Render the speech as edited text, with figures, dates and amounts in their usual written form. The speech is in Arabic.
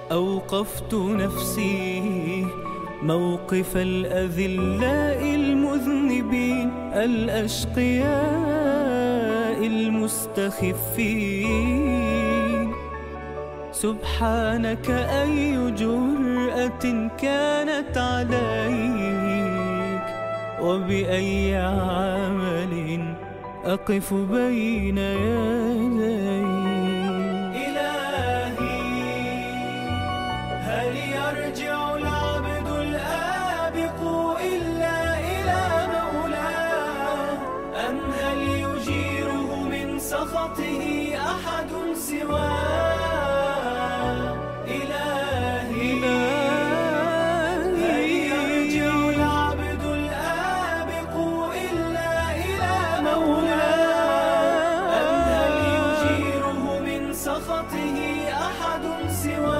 أوقفت نفسي موقف الأذلاء المذنبين الأشقياء المستخفين. سبحانك أي جرأة كانت عليك، وبأي عمل أقف بين يديك. هل يرجع العبد الآبق إلا إلى مولاه، أم هل يجيره من سخطه أحد سواه؟ إلهي هل يرجع العبد الآبق إلا إلى مولاه، أم هل يجيره من سخطه أحد سواه؟